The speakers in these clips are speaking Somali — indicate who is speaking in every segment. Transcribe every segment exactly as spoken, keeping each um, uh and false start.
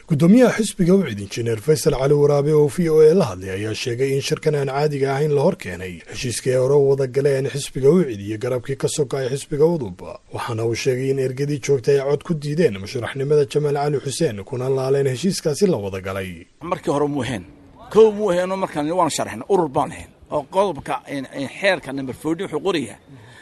Speaker 1: gudoomiyaha xisbiga wicid injineer Faysal Cali Waraabe oo V O A la hadlay ayaa sheegay in shirkan aan caadiga ahayn la hor keenay heshiiskii hore wada galeen xisbiga wicid iyo garabkii ka soo kacay xisbiga udub waxaana uu sheegay in ergadii joogtay ay cod ku diideen musharaxnimada Jamaal Cali Xuseen kuna laaleen heshiiskaasi la wada galay
Speaker 2: markii hore muuheen koow muuheen markaan waan sharaxnay urur baan lahayn oo qodobka in xeerka number fourteen wuxuu qorayaa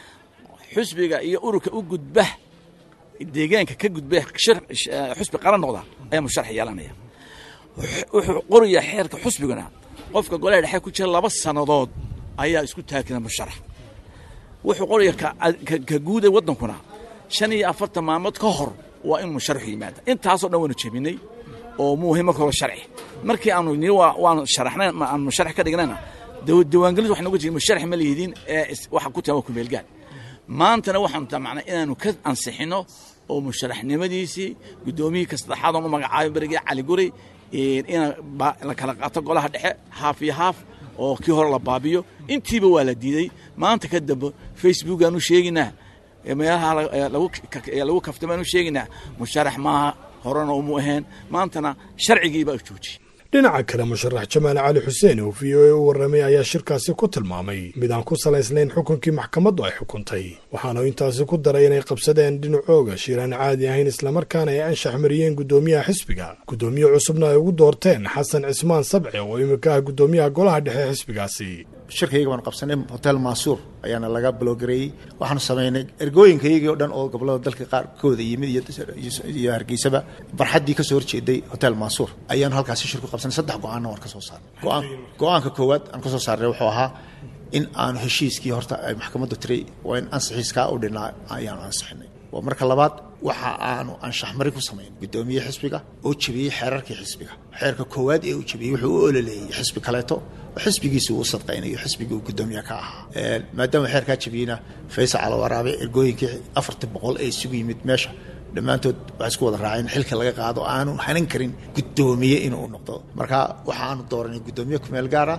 Speaker 2: xisbiga iyo ururka u gudba deegaanka ka gudbay xisbi qaran noqda ay musharax yeelanaya wuxuu qorayaa xeerka xisbigana qofka golaha dhexe ku jira laba sanadood ayaa isku taagna musharax wuxuu qorayaa ka guud ee wadankuna shan iyo afartan maalmood ka hor waa in musharax yimaado intaas oo dhan wanu jebinay oo muhiim ah oo sharci markii aanu ni waan sharaxnay aan musharax ka dhignayna diiwaangelintu wax nagu jiray musharax ma leedin ee waxa ku tahay ku meelgaal maantana waxaan tamacnaa inaanu ka ansixino oo musharaxnimadiisii gudoomiyii ka saddexaad oo magacaabay bariga Cali Guri in la kala qaato golaha dhexe haaf iyo haaf oo kii hore la baabiyo intiiba waa la diiday maanta ka dambe Facebook aanu sheeginaa meelaha lagu lagu kaftamanu sheeginaa musharax ma horena uma ahayn maantana sharcigiiba u joojiyay
Speaker 1: dhinaca kale musharax Jamaal Cali Xuseen oo V O A u waramay ayaa shirkaasi ku tilmaamay mid aan ku salaysnayn xukunkii maxkamaddu ay xukuntay waxaana intaasi ku daray inay qabsadeen dhinacooga shiraan caadi ahayn isla markaana ay anshax mariyeen gudoomiyaha xisbiga gudoomiye cusubna ay ugu doorteen Xasan Cismaan Sabci oo imika ah gudoomiyaha golaha dhexe xisbigaasi
Speaker 3: shirkayga waan qabsanay hotel Mansour ayaana laga blogareeyay waxaan sameynay ergooyinkayga oo dhan oo gobolada dalka qaar kooda yimid iyo Hargeysaba barxadii ka soo horjeeday hotel Mansour ayaan halkaas shirku qabsanay saddex go'aan war ka soo saaray go'aan go'aanka koowaad aan ka soo saaray wuxuu ahaa in aan heshiiskii horta ay maxkamaddu tiray waa in ansixiiska u dhinaa ayaan ansixinay waa marka labaad waxa aanu anshax mari ku sameeyay gudoomiye xisbiga oo jabiyay xeerarkii xisbiga xeerka koowaad ee uu jabiyay wuxuu u oleeyay xisbi kaleeto xisbigiisu uu sadqaynayo xisbiga uu gudoomiye ka ahaa maadaama xeerka jabiyina Faysal Cali Waraabe ergooyinkii afartan boqol ee isugu yimid meesha dhamaantood waxa isku wada raaceen xilka laga qaado aanu hanan karin gudoomiye inuu noqdo marka waxa aanu dooranay gudoomiye ku meel gaar ah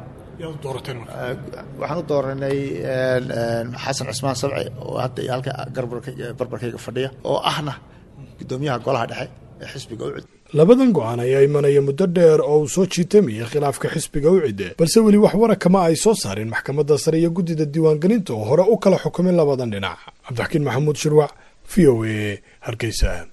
Speaker 3: waxaan u dooranay Xasan Cismaan Sabci oo hadda halka barbarkayga fadhiya oo ahna gudoomiyaha golaha dhexe ee xisbiga wicid
Speaker 1: labadan go'aan ayaa imanaya muddo dheer oo uu soo jiitamay khilaafka xisbiga wicid balse weli wax wara kama ay soo saareen maxkamadda sare iyo gudida diiwaangelinta oo hore u kala xukumay labadan dhinac Cabdixakiin Maxamuud Shirwac V O A Hargeysa.